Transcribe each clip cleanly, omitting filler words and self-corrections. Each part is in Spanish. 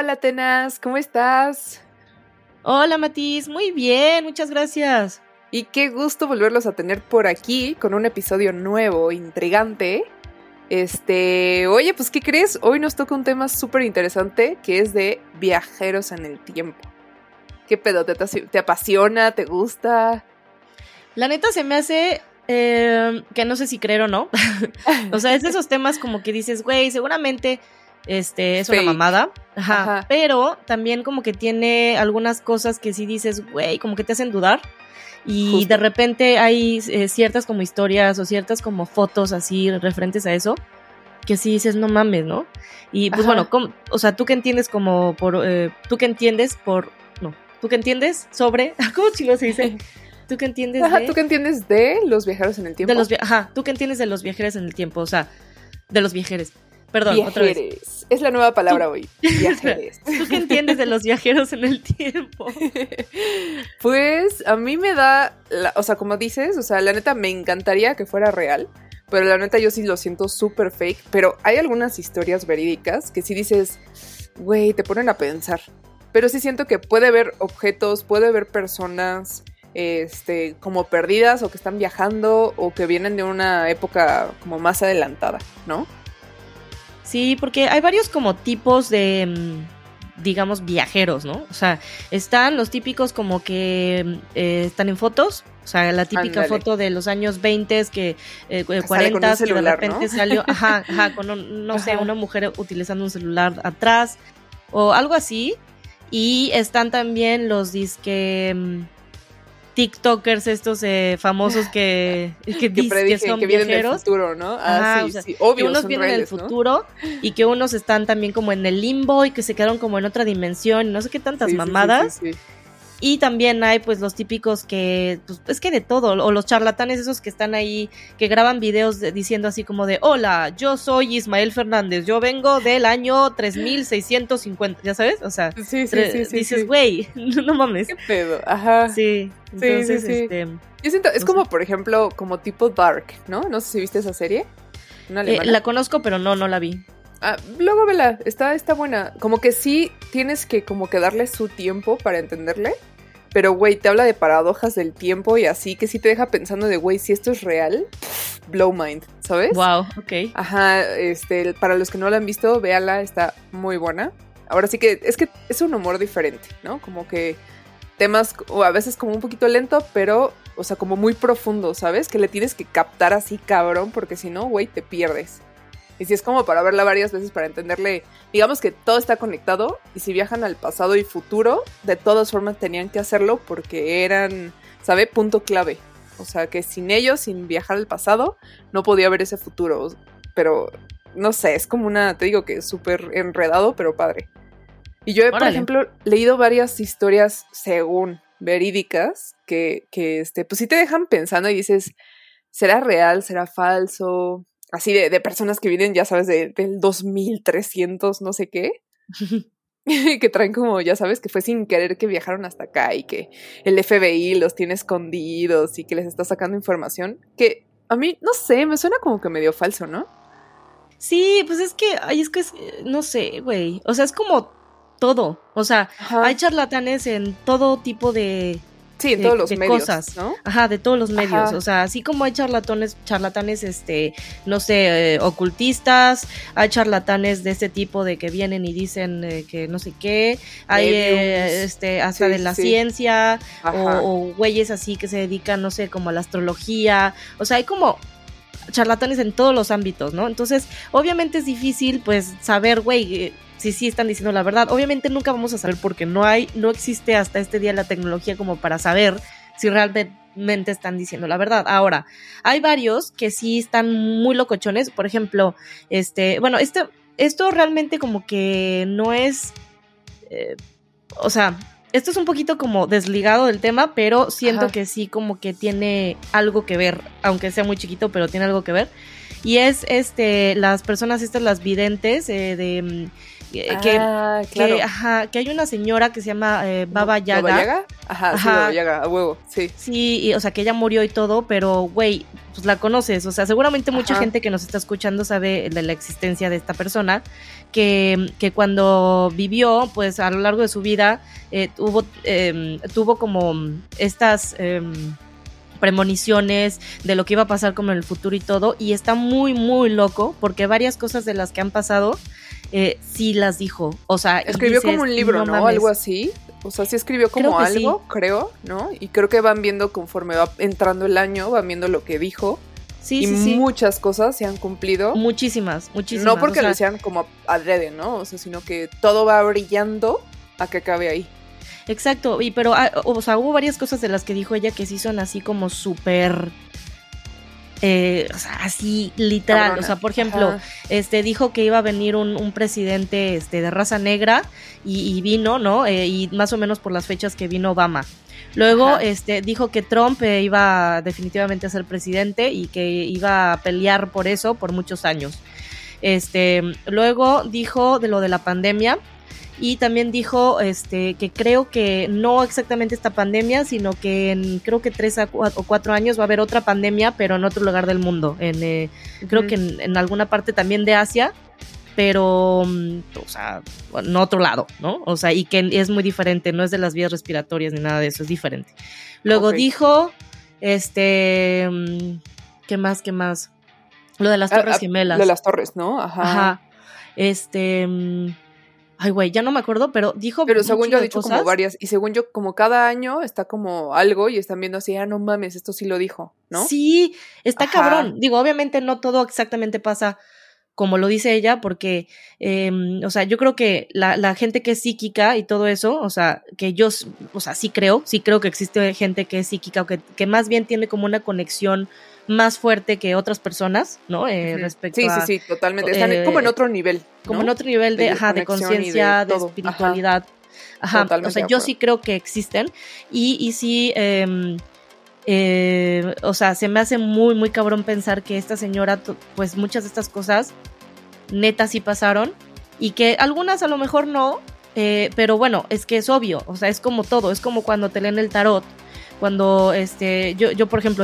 Hola, Tenas, ¿cómo estás? Hola, Matiz, muy bien, muchas gracias. Y qué gusto volverlos a tener por aquí con un episodio nuevo, intrigante. Oye, pues, ¿qué crees? Hoy nos toca un tema súper interesante que es de viajeros en el tiempo. ¿Qué pedo? ¿Te apasiona? ¿Te gusta? La neta se me hace que no sé si creer o no. O sea, es de esos temas como que dices, güey, seguramente es una mamada. Ajá. Pero también como que tiene algunas cosas que sí dices, güey, como que te hacen dudar. Y justo. De repente hay ciertas como historias o ciertas como fotos así referentes a eso que sí dices, no mames, ¿no? Y pues bueno, o sea, ¿tú qué entiendes como por... ¿tú qué entiendes sobre... ¿Cómo chilo se dice? ¿Tú qué entiendes de...? ¿Tú qué entiendes de los viajeros en el tiempo? ¿Tú qué entiendes de los viajeros en el tiempo? O sea, de los viajeros. Perdón, viajeres. Otra vez. Es la nueva palabra hoy. Viajeres. ¿Tú qué entiendes de los viajeros en el tiempo? Pues a mí me da, o sea, como dices, o sea, la neta me encantaría que fuera real, pero la neta yo sí lo siento súper fake, pero hay algunas historias verídicas que sí dices, güey, te ponen a pensar, pero sí siento que puede haber objetos, puede haber personas, como perdidas o que están viajando o que vienen de una época como más adelantada, ¿no? Sí, porque hay varios como tipos de, digamos, viajeros, ¿no? O sea, están los típicos como que están en fotos, o sea, la típica foto de los años 20, 40, que de repente, ¿no? Salió, con, no sé, una mujer utilizando un celular atrás o algo así. Y están también los disque... TikTokers estos famosos que son que vienen del futuro, ¿no? Sí, obvio, que unos vienen del futuro, ¿no? Y que unos están también como en el limbo y que se quedaron como en otra dimensión, no sé qué tantas mamadas. Sí. Y también hay pues los típicos que, pues es que de todo, o los charlatanes esos que están ahí, que graban videos diciendo así como de, hola, yo soy Ismael Fernández, yo vengo del año 3650, ¿ya sabes? O sea, dices, güey, no mames. ¿Qué pedo? Ajá. Sí, entonces, sí. Yo siento, es como, por ejemplo, como tipo Dark, ¿no? No sé si viste esa serie. La conozco, pero no la vi. Luego vela, está buena. Como que sí tienes que como que darle su tiempo para entenderle. Pero, güey, te habla de paradojas del tiempo y así, que sí te deja pensando de, güey, si esto es real, blow mind, ¿sabes? Wow, ok. Ajá, para los que no la han visto, véala, está muy buena. Ahora sí que es un humor diferente, ¿no? Como que temas, o a veces como un poquito lento, pero, o sea, como muy profundo, ¿sabes? Que le tienes que captar así, cabrón, porque si no, güey, te pierdes. Y si es como para verla varias veces para entenderle, digamos que todo está conectado y si viajan al pasado y futuro, de todas formas tenían que hacerlo porque eran, ¿sabe? Punto clave. O sea, que sin ellos, sin viajar al pasado, no podía haber ese futuro. Pero, no sé, es como te digo que es súper enredado, pero padre. Y yo he, por ejemplo, leído varias historias según verídicas que pues sí te dejan pensando y dices, ¿será real? ¿Será falso? Así de personas que vienen, ya sabes, del 2300, no sé qué. Que traen como, ya sabes, que fue sin querer que viajaron hasta acá y que el FBI los tiene escondidos y que les está sacando información. Que a mí, no sé, me suena como que medio falso, ¿no? Sí, pues es que no sé, güey. O sea, es como todo. O sea, hay charlatanes en todo tipo de... Sí, en todos los medios, cosas, ¿no? Ajá, de todos los medios. O sea, así como hay charlatanes, no sé, ocultistas, hay charlatanes de este tipo de que vienen y dicen que no sé qué, hay hasta de la ciencia, o güeyes así que se dedican, no sé, como a la astrología. O sea, hay como charlatanes en todos los ámbitos, ¿no? Entonces, obviamente es difícil, pues, saber, güey, si sí están diciendo la verdad. Obviamente nunca vamos a saber porque no existe hasta este día la tecnología como para saber si realmente están diciendo la verdad. Ahora, hay varios que sí están muy locochones. Por ejemplo, esto realmente como que no es, o sea, esto es un poquito como desligado del tema, pero siento que sí como que tiene algo que ver, aunque sea muy chiquito, pero tiene algo que ver. Y es las personas estas, las videntes Que hay una señora que se llama Baba Yaga. ¿Baba Yaga? Ajá, sí, Baba Yaga, a huevo, sí. Sí, o sea, que ella murió y todo, pero, güey, pues la conoces, o sea, seguramente mucha gente que nos está escuchando sabe de la existencia de esta persona, que cuando vivió, pues a lo largo de su vida, tuvo como estas premoniciones de lo que iba a pasar como en el futuro y todo, y está muy, muy loco, porque varias cosas de las que han pasado, sí las dijo, o sea... Escribió como un libro, ¿no? Algo así, o sea, sí escribió como algo, creo, ¿no? Y creo que van viendo conforme va entrando el año, van viendo lo que dijo, y muchas cosas se han cumplido. Muchísimas. No porque lo sean como adrede, ¿no? O sea, sino que todo va brillando a que acabe ahí. Exacto, pero o sea, hubo varias cosas de las que dijo ella que sí son así como súper, o sea, así literal. Cabrona. O sea, por ejemplo, dijo que iba a venir un presidente de raza negra y vino, ¿no? Y más o menos por las fechas que vino Obama. Luego dijo que Trump iba definitivamente a ser presidente y que iba a pelear por eso por muchos años. Luego dijo de lo de la pandemia. Y también dijo que creo que no exactamente esta pandemia, sino que en creo que 3 o 4 años va a haber otra pandemia, pero en otro lugar del mundo. Creo que en alguna parte también de Asia, pero, o sea, en otro lado, ¿no? O sea, y que es muy diferente, no es de las vías respiratorias ni nada de eso, es diferente. Luego dijo, ¿qué más? Lo de las Torres Gemelas. Lo de las torres, ¿no? Ajá. Ay, güey, ya no me acuerdo, pero dijo... Pero según yo ha dicho como varias, y según yo como cada año está como algo y están viendo así, no mames, esto sí lo dijo, ¿no? Sí, está cabrón. Digo, obviamente no todo exactamente pasa como lo dice ella, porque, o sea, yo creo que la gente que es psíquica y todo eso, o sea, que yo, o sea, sí creo que existe gente que es psíquica o que más bien tiene como una conexión más fuerte que otras personas, ¿no? Respecto a... Sí, totalmente. Están como en otro nivel, ¿no? Como en otro nivel de conciencia, de espiritualidad. Ajá. O sea, yo sí creo que existen. Y sí, o sea, se me hace muy, muy cabrón pensar que esta señora, pues muchas de estas cosas, neta sí pasaron. Y que algunas a lo mejor no, pero bueno, es que es obvio. O sea, es como todo. Es como cuando te leen el tarot. Cuando yo por ejemplo,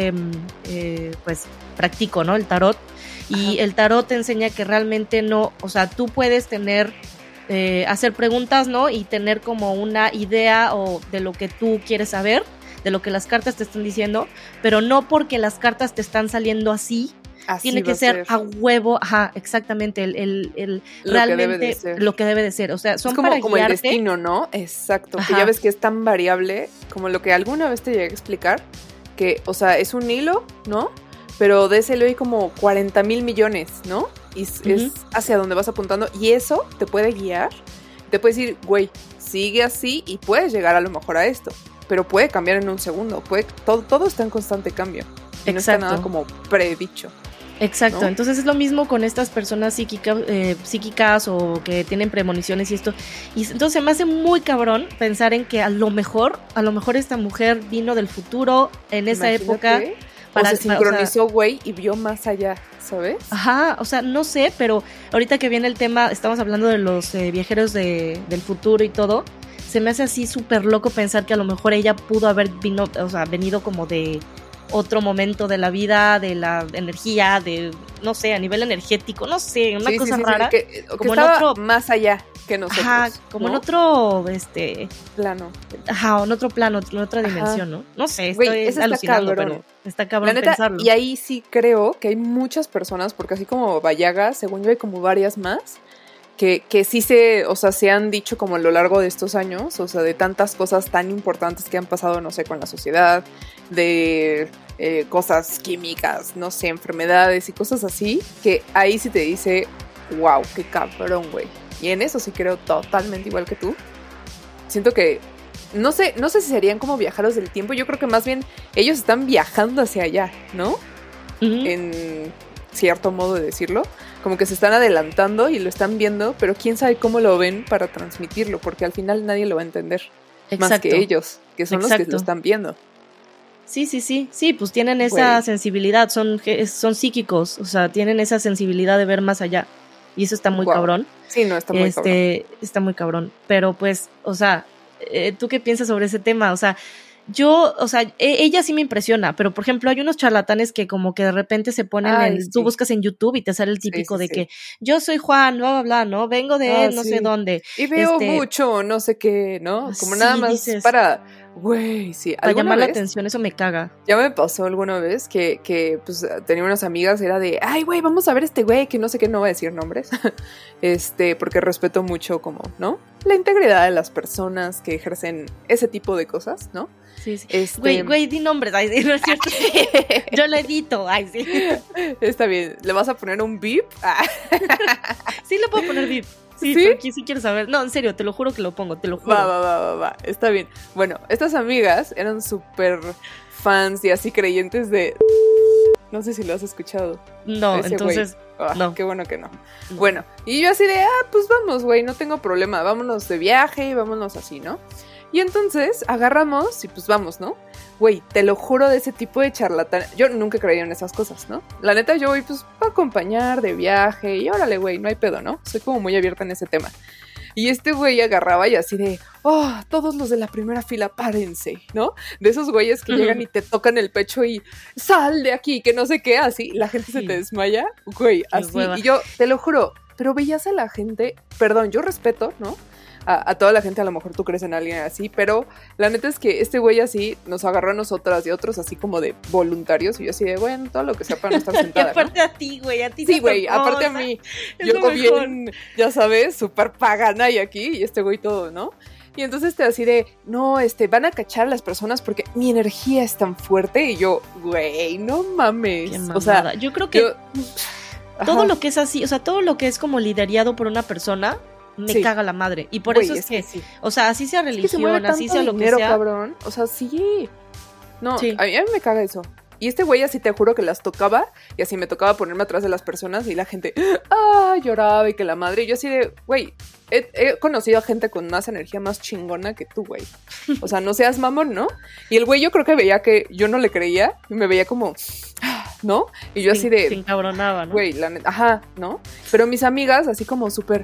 pues practico, ¿no? El tarot. Y el tarot te enseña que realmente no, o sea, tú puedes tener, hacer preguntas, ¿no? Y tener como una idea o de lo que tú quieres saber, de lo que las cartas te están diciendo, pero no porque las cartas te están saliendo así tiene que ser a huevo, exactamente, el realmente lo que debe de ser. O sea, son como, para como guiarte. El destino, ¿no? Exacto, que ya ves que es tan variable, como lo que alguna vez te llegué a explicar, que, o sea, es un hilo, ¿no? Pero de ese hilo hay como 40,000 millones, ¿no? Y es hacia donde vas apuntando, y eso te puede guiar, te puede decir, güey, sigue así y puedes llegar a lo mejor a esto, pero puede cambiar en un segundo, todo está en constante cambio. Y no está nada como predicho. Exacto, ¿no? Entonces es lo mismo con estas personas psíquicas o que tienen premoniciones y esto. Y entonces se me hace muy cabrón pensar en que a lo mejor esta mujer vino del futuro en esa época. O se sincronizó, güey, y vio más allá, ¿sabes? Ajá, o sea, no sé, pero ahorita que viene el tema, estamos hablando de los viajeros del futuro y todo. Se me hace así súper loco pensar que a lo mejor ella pudo haber venido como de otro momento de la vida, de la energía, de, no sé, a nivel energético, no sé, una cosa rara. Que como estaba en otro más allá que nosotros. Ajá, como ¿no? en otro plano. Ajá, en otro plano, en otra dimensión, ¿no? No sé, estoy alucinando, pero está cabrón la neta, pensarlo. Y ahí sí creo que hay muchas personas, porque así como Bayaga, según yo hay como varias más, que sí se han dicho como a lo largo de estos años, o sea, de tantas cosas tan importantes que han pasado, no sé, con la sociedad, de cosas químicas, no sé, enfermedades y cosas así, que ahí sí te dice, wow, qué cabrón, güey. Y en eso sí creo totalmente igual que tú. Siento que, no sé si serían como viajeros del tiempo, yo creo que más bien ellos están viajando hacia allá, ¿no? En cierto modo de decirlo. Como que se están adelantando y lo están viendo, pero quién sabe cómo lo ven para transmitirlo, porque al final nadie lo va a entender. Más que ellos, que son los que lo están viendo. Sí, pues tienen esa sensibilidad, son psíquicos, o sea, tienen esa sensibilidad de ver más allá. y eso está muy cabrón. Sí, no, está muy cabrón. Está muy cabrón, pero pues, o sea, ¿tú qué piensas sobre ese tema? O sea, yo, o sea, ella sí me impresiona, pero por ejemplo hay unos charlatanes que como que de repente se ponen tú buscas en YouTube y te sale el típico de que yo soy Juan, bla, bla, bla, ¿no? Vengo de no sé dónde. Y veo mucho, no sé qué, ¿no? Como nada más dices, para llamar la atención, eso me caga. Ya me pasó alguna vez que pues tenía unas amigas, era de, ay, güey, vamos a ver este güey, que no sé qué, no voy a decir nombres, porque respeto mucho como, ¿no? La integridad de las personas que ejercen ese tipo de cosas, ¿no? Sí. Güey, di nombres, ay, sí, no es cierto. Yo lo edito, ay, sí. Está bien, ¿le vas a poner un beep? Sí, le puedo poner beep. Sí, aquí sí quiero saber. No, en serio, te lo juro que lo pongo, te lo juro. Va, está bien. Bueno, estas amigas eran súper fans y así creyentes de... No sé si lo has escuchado. No, entonces... no. Qué bueno que no. Bueno, y yo así de, pues vamos, güey, no tengo problema, vámonos de viaje y vámonos así, ¿no? Y entonces agarramos y pues vamos, ¿no? Güey, te lo juro, de ese tipo de charlatán. Yo nunca creía en esas cosas, ¿no? La neta, yo voy pues para acompañar de viaje y órale, güey, no hay pedo, ¿no? Soy como muy abierta en ese tema. Y este güey agarraba y así de, todos los de la primera fila, párense, ¿no? De esos güeyes que llegan y te tocan el pecho y sal de aquí, que no sé qué, así, la gente se te desmaya, güey, así. Y yo, te lo juro, pero veías a la gente, perdón, yo respeto, ¿no? A toda la gente, a lo mejor tú crees en alguien así, pero la neta es que este güey así nos agarró a nosotras y otros así como de voluntarios, y yo así de, bueno, todo lo que sea para no estar sentada, y aparte, ¿no? A ti, güey, a ti. Sí, güey, aparte a mí, yo bien, ya sabes, súper pagana y aquí, y este güey todo, ¿no? Y entonces así de, no, van a cachar a las personas porque mi energía es tan fuerte, y yo, güey, no mames. O sea, yo creo que todo lo que es así, o sea, todo lo que es como liderado por una persona, me caga la madre. Y por eso es que o sea, así sea religión, así sea lo que sea. Cabrón. O sea, sí. No, a mí me caga eso. Y este güey así te juro que las tocaba, y así me tocaba ponerme atrás de las personas y la gente, lloraba y que la madre. Y yo así de, güey, he conocido a gente con más energía más chingona que tú, güey. O sea, no seas mamón, ¿no? Y el güey yo creo que veía que yo no le creía y me veía como, ¿no? Y yo así de... Se encabronaba, ¿no? Güey, la neta, ajá, ¿no? Pero mis amigas así como súper,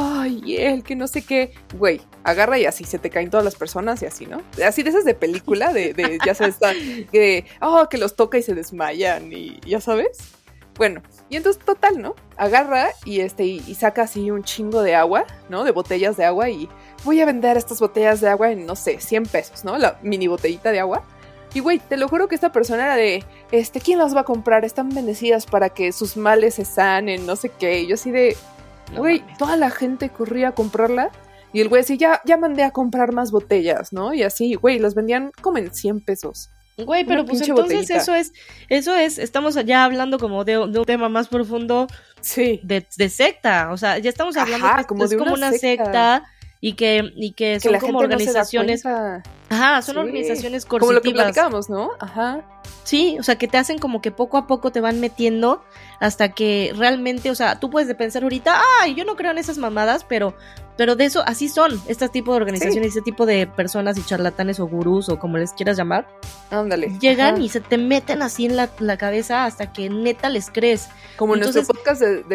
él, que no sé qué. Güey, agarra y así se te caen todas las personas y así, ¿no? Así de esas de película, de ya sabes, que los toca y se desmayan y ya sabes. Bueno, y entonces total, ¿no? Agarra y saca así un chingo de agua, ¿no? De botellas de agua, y voy a vender estas botellas de agua en, no sé, 100 pesos, ¿no? La mini botellita de agua. Y güey, te lo juro que esta persona era de, ¿quién las va a comprar? Están bendecidas para que sus males se sanen, no sé qué. Y yo así de, güey, toda la gente corría a comprarla. Y el güey así, ya mandé a comprar más botellas, ¿no? Y así, güey, las vendían como en 100 pesos. Güey, pero pues entonces botellita. eso es, estamos ya hablando como de un tema más profundo. Sí. De secta, o sea, ya estamos hablando que como es de como una secta y que son como organizaciones. Ajá, son organizaciones coercitivas. Como lo que platicamos, ¿no? Ajá. Sí, o sea, que te hacen como que poco a poco te van metiendo hasta que realmente, o sea, tú puedes pensar ahorita, yo no creo en esas mamadas, pero de eso, así son este tipo de organizaciones, este tipo de personas y charlatanes o gurús o como les quieras llamar. Ándale. Llegan y se te meten así en la cabeza hasta que neta les crees. Como entonces, nuestro podcast de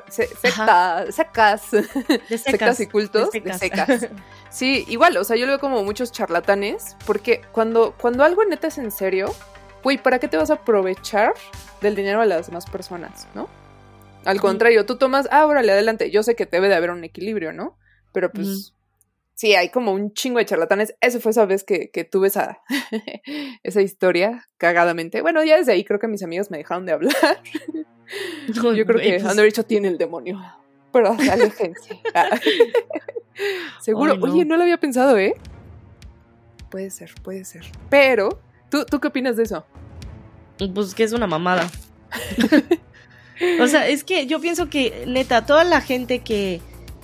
sectas y cultos, de secas. Sí, igual, o sea, yo lo veo como muchos charlatanes, porque cuando algo neta es en serio, güey, ¿para qué te vas a aprovechar del dinero de las demás personas, no? Al contrario, tú tomas, órale, adelante. Yo sé que debe de haber un equilibrio, ¿no? Pero pues, sí, hay como un chingo de charlatanes. Eso fue esa vez que tuve esa historia, cagadamente. Bueno, ya desde ahí creo que mis amigos me dejaron de hablar. Yo creo que han dicho, tiene el demonio. Pero aléjense. Seguro. Ay, no. Oye, no lo había pensado, ¿eh? Puede ser. Pero, ¿tú qué opinas de eso? Pues que es una mamada. O sea, es que yo pienso que, neta, toda la gente que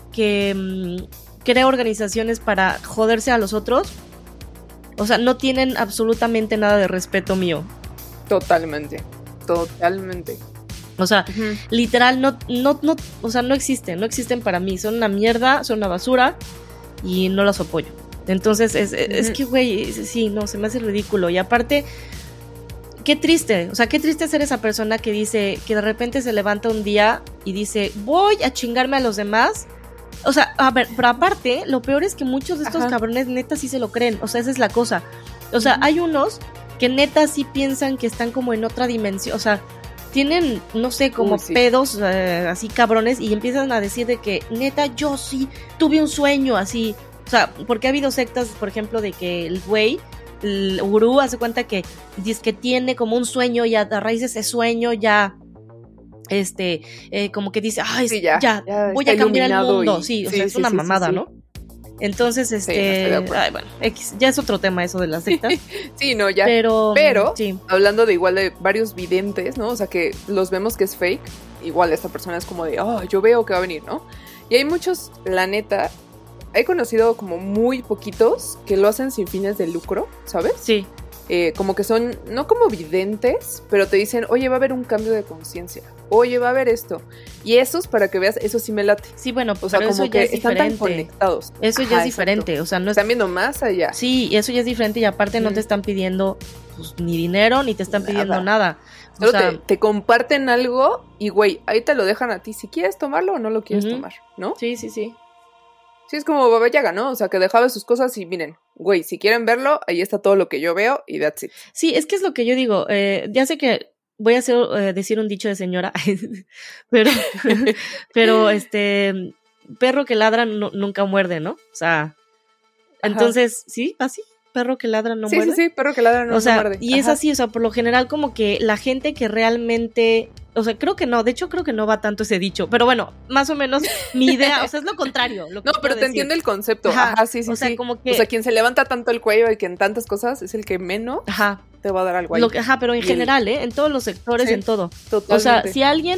crea organizaciones para joderse a los otros, o sea, no tienen absolutamente nada de respeto mío. Totalmente. O sea, literal, no, o sea, no existen para mí. Son una mierda, son una basura y no las apoyo. Entonces, es que, güey, sí, no, se me hace ridículo. Y aparte, qué triste, o sea, qué triste ser esa persona que dice, que de repente se levanta un día y dice, voy a chingarme a los demás. O sea, a ver, pero aparte, lo peor es que muchos de estos cabrones neta sí se lo creen, o sea, esa es la cosa. O sea, hay unos que neta sí piensan que están como en otra dimensión, o sea, tienen, no sé, como pedos así cabrones y empiezan a decir de que neta yo sí tuve un sueño así. O sea, porque ha habido sectas, por ejemplo, de que el güey, el gurú, hace cuenta que dice que tiene como un sueño y a raíz de ese sueño ya, como que dice, ay, sí, ya voy a cambiar el mundo. Sí, o sea, es una mamada, ¿no? Entonces, ay, bueno, ya es otro tema eso de las sectas. Sí, no, ya. Pero sí. Hablando de igual de varios videntes, ¿no? O sea, que los vemos que es fake, igual esta persona es como de, yo veo que va a venir, ¿no? Y hay muchos, la neta, he conocido como muy poquitos que lo hacen sin fines de lucro, ¿sabes? Sí. Como que son, no como videntes, pero te dicen, oye, va a haber un cambio de conciencia, oye, va a haber esto. Y esos, para que veas, eso sí me late. Sí, bueno, o sea, como eso que ya es están diferente. Tan conectados. Eso ya es diferente, exacto. O sea, no están viendo más allá. Sí, eso ya es diferente y aparte no te están pidiendo pues, ni dinero, ni te están pidiendo nada. Solo te comparten algo y, güey, ahí te lo dejan a ti, si quieres tomarlo o no lo quieres tomar, ¿no? Sí, sí, sí. Sí, es como Baba Yaga, ¿no? O sea, que dejaba sus cosas y miren, güey, si quieren verlo, ahí está todo lo que yo veo y that's it. Sí, es que es lo que yo digo. Ya sé que voy a decir un dicho de señora, pero perro que ladra nunca muerde, ¿no? O sea, entonces, ¿sí? ¿Así? Perro que ladra no muerde. Sí, perro que ladra no muerde. Y es así, o sea, por lo general como que la gente que realmente, o sea, creo que no, de hecho creo que no va tanto ese dicho, pero bueno, más o menos mi idea, o sea, es lo contrario. No, pero te entiendo el concepto. Ajá, sí. O sea, como que... O sea, quien se levanta tanto el cuello y que en tantas cosas es el que menos te va a dar algo ahí. Pero en general, en todos los sectores, en todo. Totalmente. O sea,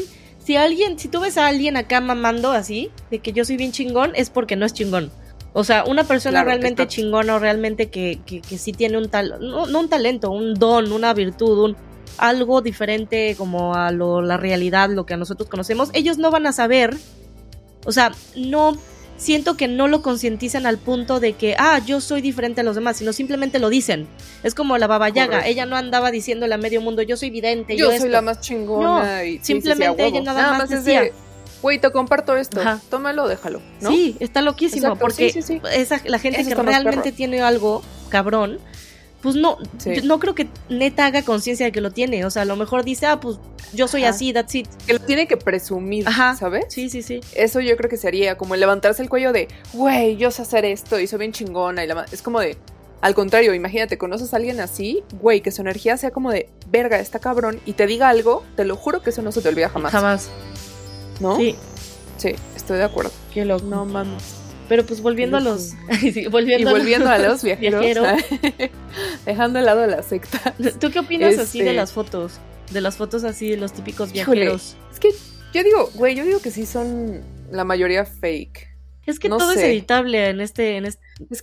si tú ves a alguien acá mamando así, de que yo soy bien chingón, es porque no es chingón. O sea, una persona realmente chingona o realmente que sí tiene no un talento, un don, una virtud, algo diferente como a la realidad, lo que a nosotros conocemos, ellos no van a saber, o sea, no, siento que no lo concientizan al punto de que, yo soy diferente a los demás, sino simplemente lo dicen. Es como la Baba Yaga, ella no andaba diciéndole a medio mundo, yo soy vidente, yo soy la más chingona. No, y simplemente ella nada más decía... Güey, te comparto esto, tómalo, déjalo, ¿no? Sí, está loquísimo. Exacto, porque la gente que realmente tiene algo cabrón, pues no creo que neta haga conciencia de que lo tiene. O sea, a lo mejor dice, pues yo soy así, that's it. Que lo tiene que presumir, ¿sabes? Sí. Eso yo creo que sería como levantarse el cuello de, güey, yo sé hacer esto y soy bien chingona. Es como de, al contrario, imagínate, conoces a alguien así, güey, que su energía sea como de, verga, está cabrón, y te diga algo, te lo juro que eso no se te olvida jamás. Jamás. ¿No? Sí, estoy de acuerdo. Qué loco. No mames. Pero pues volviendo a los... volviendo a los viajeros. Dejando de lado la secta. ¿Tú qué opinas así de las fotos? De las fotos así de los típicos viajeros. Híjole, es que yo digo que sí son la mayoría fake. Es que no todo es editable en este momento.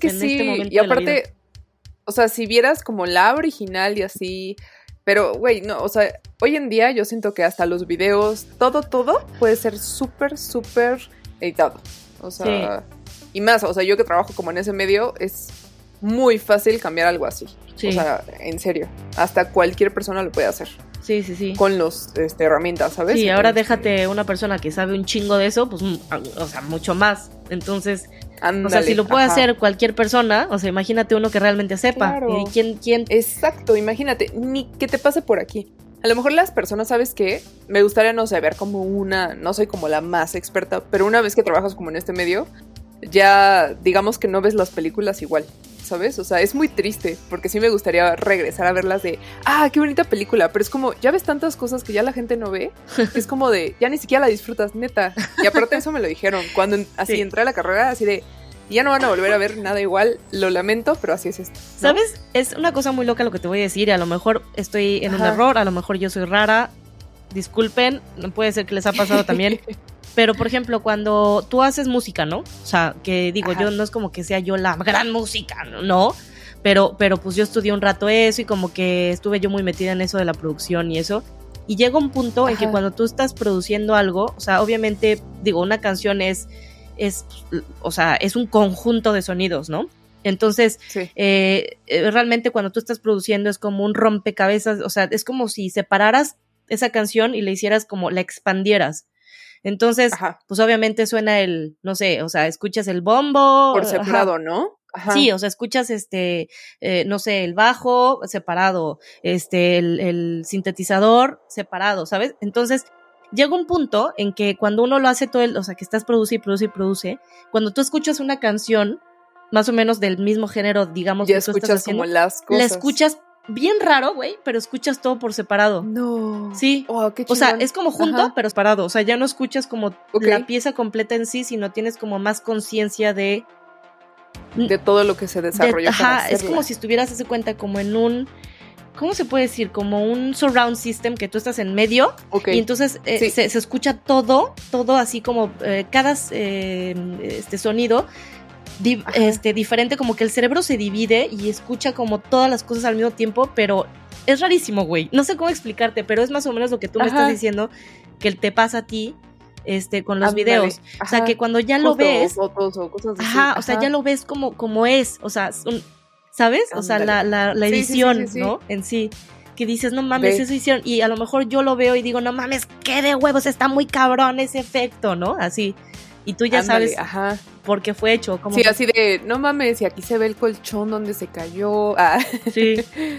Y aparte, o sea, si vieras como la original y así... Pero, güey, no, o sea, hoy en día yo siento que hasta los videos, todo puede ser súper, súper editado. O sea, y más, o sea, yo que trabajo como en ese medio, es muy fácil cambiar algo así. Sí. O sea, en serio, hasta cualquier persona lo puede hacer. Sí. Con los herramientas, ¿sabes? Sí, ahora déjate una persona que sabe un chingo de eso, pues, o sea, mucho más. Entonces... Ándale, o sea, si lo puede hacer cualquier persona, o sea, imagínate uno que realmente sepa. Claro. ¿Y quién? Exacto, imagínate, ni que te pase por aquí. A lo mejor las personas, ¿sabes qué? Me gustaría, no sé, ver como no soy como la más experta, pero una vez que trabajas como en este medio, ya digamos que no ves las películas igual, ¿sabes? O sea, es muy triste, porque sí me gustaría regresar a verlas de, qué bonita película, pero es como, ya ves tantas cosas que ya la gente no ve, que es como de, ya ni siquiera la disfrutas, neta. Y aparte eso me lo dijeron, cuando así entré a la carrera, así de, ya no van a volver a ver nada igual, lo lamento, pero así es esto, ¿no? ¿Sabes? Es una cosa muy loca lo que te voy a decir, y a lo mejor estoy en un error, a lo mejor yo soy rara, disculpen, puede ser que les ha pasado también. Pero, por ejemplo, cuando tú haces música, ¿no? O sea, que digo, yo no es como que sea yo la gran música, ¿no? Pero pues yo estudié un rato eso y como que estuve yo muy metida en eso de la producción y eso. Y llega un punto en que cuando tú estás produciendo algo, o sea, obviamente, digo, una canción o sea, es un conjunto de sonidos, ¿no? Entonces, realmente cuando tú estás produciendo es como un rompecabezas, o sea, es como si separaras esa canción y le hicieras como, la expandieras. Entonces, pues obviamente suena no sé, o sea, escuchas el bombo. Por separado, ¿no? Ajá. Sí, o sea, escuchas no sé, el bajo separado, el sintetizador separado, ¿sabes? Entonces, llega un punto en que cuando uno lo hace o sea, que estás produce, cuando tú escuchas una canción, más o menos del mismo género, digamos, ya que tú estás haciendo, como las cosas. la escuchas bien raro, güey, pero escuchas todo por separado. No. Sí. Oh, qué chingón. O sea, es como junto, pero separado. O sea, ya no escuchas como la pieza completa en sí, sino tienes como más conciencia de todo lo que se desarrolló. Es como si estuvieras, hace cuenta, como en un, ¿cómo se puede decir? Como un surround system que tú estás en medio. Y entonces se escucha todo así como cada sonido diferente, como que el cerebro se divide y escucha como todas las cosas al mismo tiempo, pero es rarísimo, güey. No sé cómo explicarte, pero es más o menos lo que tú me estás diciendo que te pasa a ti con los videos. O sea, que cuando ya lo ves, fotos o cosas así. o sea, ya lo ves como es, o sea, ¿sabes? O sea, la edición, sí. ¿No? En sí. Que dices, no mames, eso hicieron. Y a lo mejor yo lo veo y digo, no mames, qué de huevos, está muy cabrón ese efecto, ¿no? Así. Y tú ya sabes por qué fue hecho. Sí, así de, no mames, y aquí se ve el colchón donde se cayó. Sí.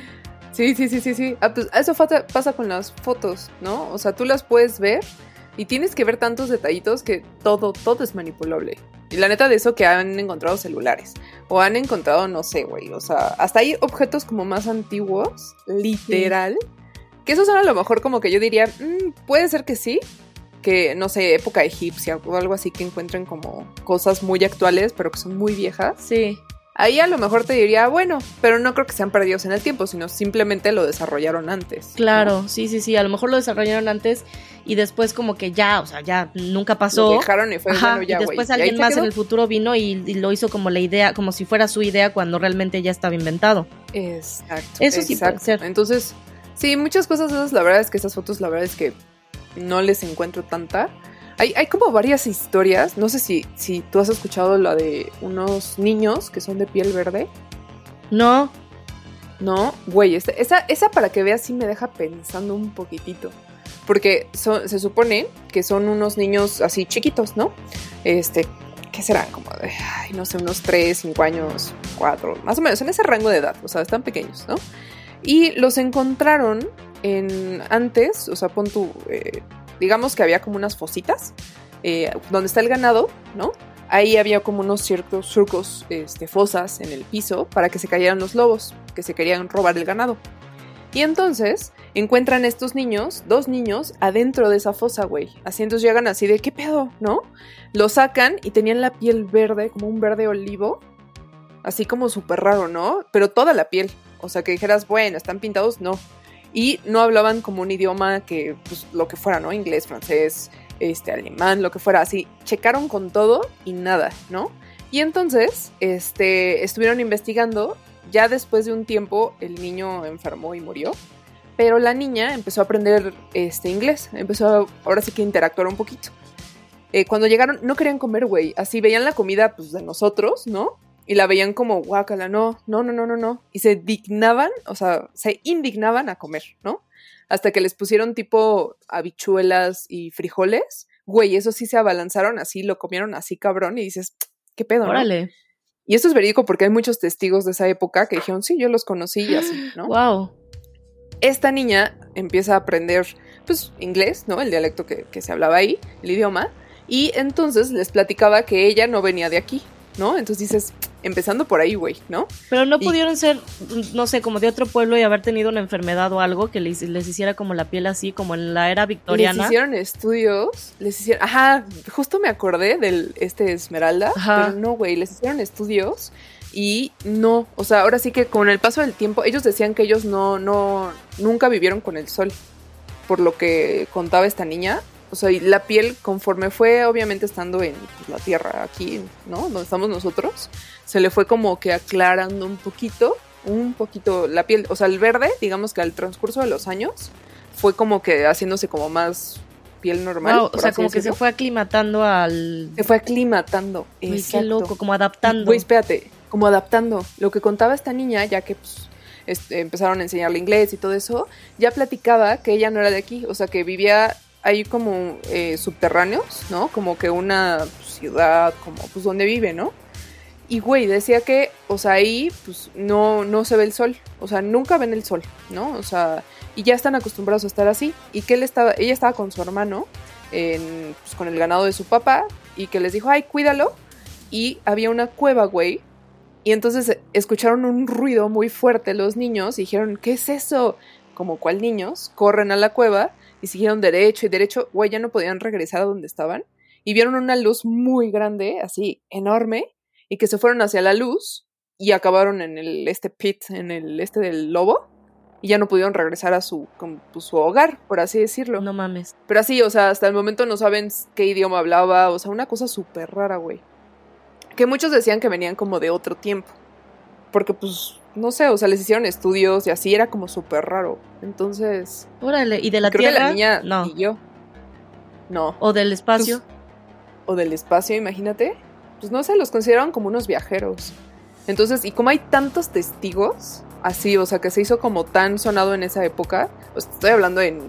Sí. Pues eso pasa con las fotos, ¿no? O sea, tú las puedes ver y tienes que ver tantos detallitos que todo es manipulable. Y la neta de eso que han encontrado celulares. O han encontrado, no sé, güey. O sea, hasta hay objetos como más antiguos, literal. Sí. Que esos son a lo mejor como que yo diría, puede ser que sí. Que, no sé, época egipcia o algo así, que encuentren como cosas muy actuales, pero que son muy viejas. Sí. Ahí a lo mejor te diría, bueno, pero no creo que sean perdidos en el tiempo, sino simplemente lo desarrollaron antes. Claro, ¿no? Sí, a lo mejor lo desarrollaron antes y después como que ya, o sea, ya nunca pasó. Lo dejaron y fue bueno ya, güey. Y después alguien más en el futuro vino y lo hizo como la idea, como si fuera su idea cuando realmente ya estaba inventado. Exacto. Eso sí puede ser. Entonces, sí, muchas cosas de esas, la verdad es que esas fotos, la verdad es que no les encuentro tanta. Hay como varias historias. No sé si tú has escuchado la de unos niños que son de piel verde. No, güey, esa para que veas sí me deja pensando un poquitito. Porque se supone que son unos niños así chiquitos, ¿no? ¿Qué serán? Como de, no sé, unos 3, 5 años, 4, más o menos, en ese rango de edad. O sea, están pequeños, ¿no? Y los encontraron antes, o sea, pon tú, digamos que había como unas fositas, donde está el ganado, ¿no? Ahí había como unos ciertos surcos, fosas en el piso para que se cayeran los lobos que se querían robar el ganado. Y entonces encuentran estos niños, 2 niños, adentro de esa fosa, güey. Así entonces llegan así de, ¿qué pedo? ¿No? Lo sacan y tenían la piel verde, como un verde olivo, así como súper raro, ¿no? Pero toda la piel, o sea, que dijeras, bueno, están pintados, no. Y no hablaban como un idioma que, pues, lo que fuera, ¿no? Inglés, francés, alemán, lo que fuera. Así, checaron con todo y nada, ¿no? Y entonces, estuvieron investigando. Ya después de un tiempo, el niño enfermó y murió. Pero la niña empezó a aprender inglés. Empezó ahora sí que interactuar un poquito. Cuando llegaron, no querían comer, güey. Así veían la comida, pues, de nosotros, ¿no? Y la veían como, guácala, no. Y se indignaban a comer, ¿no? Hasta que les pusieron tipo habichuelas y frijoles. Güey, eso sí se abalanzaron así, lo comieron así cabrón. Y dices, ¿qué pedo, órale, no? Y esto es verídico porque hay muchos testigos de esa época que dijeron, sí, yo los conocí y así, ¿no? Wow. Esta niña empieza a aprender, pues, inglés, ¿no? El dialecto que se hablaba ahí, el idioma. Y entonces les platicaba que ella no venía de aquí, ¿no? Entonces dices, empezando por ahí, güey, ¿no? Pero no pudieron ser, no sé, como de otro pueblo y haber tenido una enfermedad o algo que les hiciera como la piel así, como en la era victoriana. Les hicieron estudios, justo me acordé del Esmeralda, pero no, güey, les hicieron estudios y no, o sea, ahora sí que con el paso del tiempo, ellos decían que ellos nunca vivieron con el sol, por lo que contaba esta niña. O sea, y la piel, conforme fue obviamente estando en la tierra aquí, ¿no? Donde estamos nosotros, se le fue como que aclarando un poquito la piel. O sea, el verde, digamos que al transcurso de los años, fue como que haciéndose como más piel normal. Wow, o sea, como que se fue aclimatando Se fue aclimatando, exacto. Qué loco, como adaptando. Güey, espérate. como adaptando. Lo que contaba esta niña, ya que pues, empezaron a enseñarle inglés y todo eso, ya platicaba que ella no era de aquí, o sea, que vivía ahí como subterráneos, ¿no? Como que una ciudad, como pues donde vive, ¿no? Y güey, decía que, o sea, ahí pues no se ve el sol, o sea, nunca ven el sol, ¿no? O sea, y ya están acostumbrados a estar así, y que ella estaba con su hermano, pues, con el ganado de su papá, y que les dijo, ay, cuídalo, y había una cueva, güey, y entonces escucharon un ruido muy fuerte los niños, y dijeron, ¿qué es eso? Como cual niños, corren a la cueva, y siguieron derecho y derecho, güey, ya no podían regresar a donde estaban, y vieron una luz muy grande, así, enorme, y que se fueron hacia la luz y acabaron en el pit, en el del lobo, y ya no pudieron regresar a su hogar, por así decirlo. No mames. Pero así, o sea, hasta el momento no saben qué idioma hablaba, o sea, una cosa súper rara, güey. Que muchos decían que venían como de otro tiempo, porque pues, no sé, o sea, les hicieron estudios y así, era como súper raro. Entonces... Órale, ¿y de la creo Tierra? Que la niña no. Y yo. No. ¿O del espacio? Pues, o del espacio, imagínate. Pues no sé, los consideraban como unos viajeros. Entonces, y como hay tantos testigos, así, o sea, que se hizo como tan sonado en esa época, pues estoy hablando en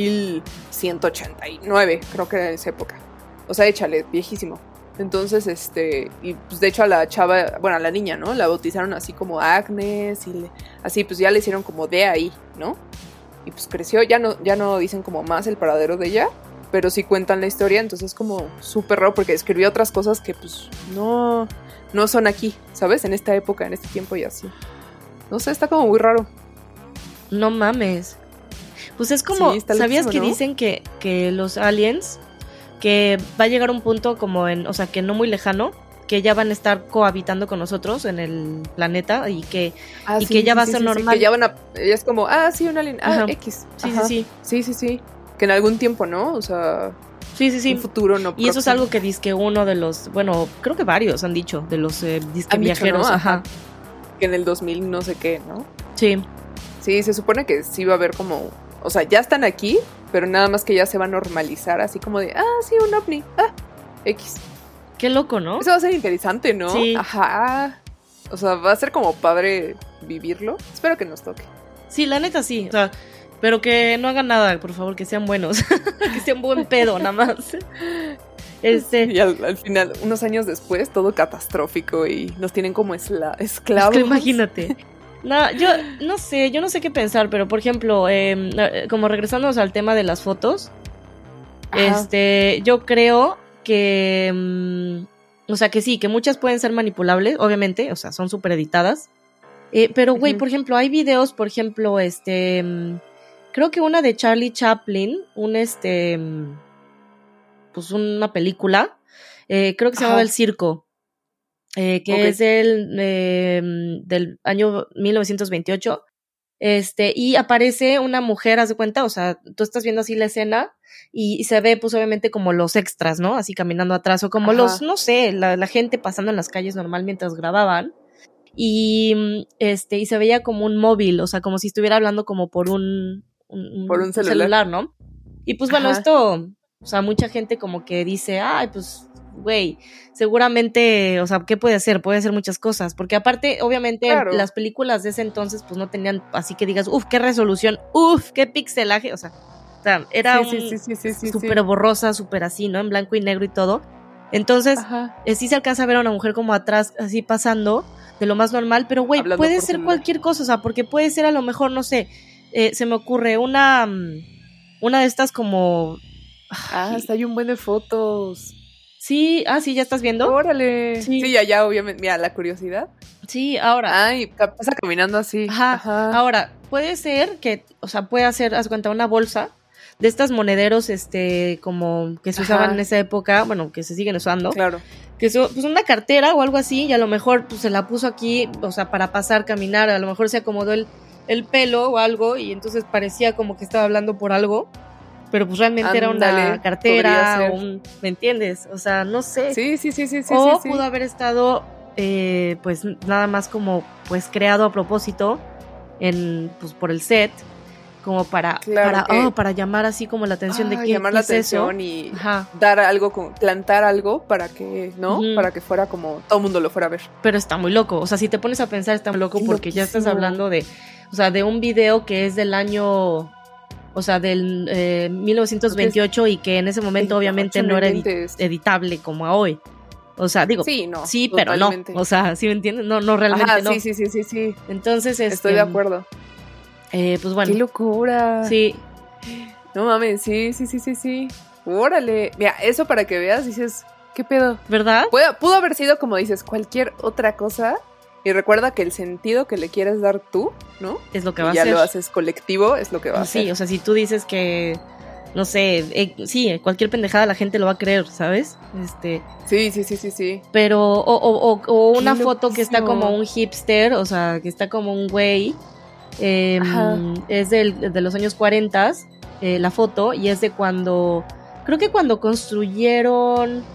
1189, creo que era en esa época. O sea, échale, viejísimo. Entonces, y pues de hecho a la chava, bueno, a la niña, ¿no? La bautizaron así como Agnes, y así, pues ya le hicieron como de ahí, ¿no? Y pues creció, ya no dicen como más el paradero de ella, pero sí cuentan la historia, entonces es como súper raro porque escribió otras cosas que pues no son aquí, ¿sabes? En esta época, en este tiempo y así. No sé, está como muy raro. No mames. Pues es como, sí, ¿sabías que, ¿no? Dicen que los aliens, que va a llegar un punto como o sea, que no muy lejano, que ya van a estar cohabitando con nosotros en el planeta y que ya va a ser normal. Que ya van a, ella es como, sí, un alien, X. Sí. Que en algún tiempo, ¿no? O sea, sí. Un futuro no. Y eso es algo que dizque uno de los, bueno, creo que varios han dicho, de los disque viajeros. Dicho, ¿no? Ajá. Que en el 2000 no sé qué, ¿no? Sí. Sí, se supone que sí va a haber como, o sea, ya están aquí, pero nada más que ya se va a normalizar, así como de, sí, un ovni, X. Qué loco, ¿no? Eso va a ser interesante, ¿no? Sí. Ajá. O sea, va a ser como padre vivirlo. Espero que nos toque. Sí, la neta sí. O sea, pero que no hagan nada, por favor, que sean buenos. Que sean buen pedo, nada más. Y al final, unos años después, todo catastrófico y nos tienen como esclavos. Es que imagínate. No, yo no sé qué pensar, pero por ejemplo, como regresándonos al tema de las fotos, yo creo que, o sea, que sí, que muchas pueden ser manipulables, obviamente, o sea, son súper editadas, pero güey, por ejemplo, hay videos, por ejemplo, creo que una de Charlie Chaplin, pues una película, creo que se llamaba El Circo, que es del año 1928, y aparece una mujer, haz de cuenta, o sea, tú estás viendo así la escena y se ve pues obviamente como los extras, ¿no? Así caminando atrás, o como los, no sé, la gente pasando en las calles normal mientras grababan, y se veía como un móvil, o sea, como si estuviera hablando como por un celular, ¿no? Y pues bueno, esto, o sea, mucha gente como que dice, pues güey, seguramente, o sea, ¿qué puede hacer? Puede hacer muchas cosas, porque aparte, obviamente, claro, las películas de ese entonces, pues no tenían, así que digas, qué resolución, qué pixelaje, o sea, era súper borrosa, súper así, ¿no? En blanco y negro y todo. Entonces, sí se alcanza a ver a una mujer como atrás, así pasando, de lo más normal, pero güey, puede ser cualquier cosa, o sea, porque puede ser a lo mejor, no sé, se me ocurre una de estas como... hasta hay un buen de fotos. Sí, sí, ¿ya estás viendo? ¡Órale! Sí, ya, obviamente. Mira, la curiosidad. Sí, ahora. Ay, pasa caminando así. Ajá. Ahora, puede ser que, o sea, puede hacer, haz cuenta, una bolsa de estas monederos, como que se usaban en esa época, bueno, que se siguen usando. Claro. Que pues una cartera o algo así, y a lo mejor pues se la puso aquí, o sea, para pasar, caminar, a lo mejor se acomodó el pelo o algo, y entonces parecía como que estaba hablando por algo. Pero pues realmente era una cartera, ¿me entiendes? O sea, no sé. Sí. O pudo haber estado, pues nada más como, pues creado a propósito, pues por el set. como para llamar así como la atención de llamar la atención eso? Y dar algo, plantar algo para que, ¿no? Para que fuera como todo el mundo lo fuera a ver. Pero está muy loco, o sea, si te pones a pensar está muy loco porque ya estás hablando de, o sea, de un video que es del año, o sea, del 1928 y que en ese momento obviamente no era editable como a hoy. O sea, digo, sí, pero no. O sea, ¿sí me entiendes? No, realmente no. Sí. Entonces, estoy de acuerdo. Pues bueno. ¡Qué locura! Sí. No mames, sí. Órale. Mira, eso para que veas, dices, ¿qué pedo? ¿Verdad? Pudo haber sido, como dices, cualquier otra cosa. Y recuerda que el sentido que le quieres dar tú, ¿no? Es lo que va a ser. Ya lo haces colectivo, es lo que va a ser. Sí, o sea, si tú dices que... No sé, sí, cualquier pendejada la gente lo va a creer, ¿sabes? Sí. Pero, o una foto que está como un hipster, o sea, que está como un güey, es de los años 40, la foto, y es de cuando, creo que cuando construyeron,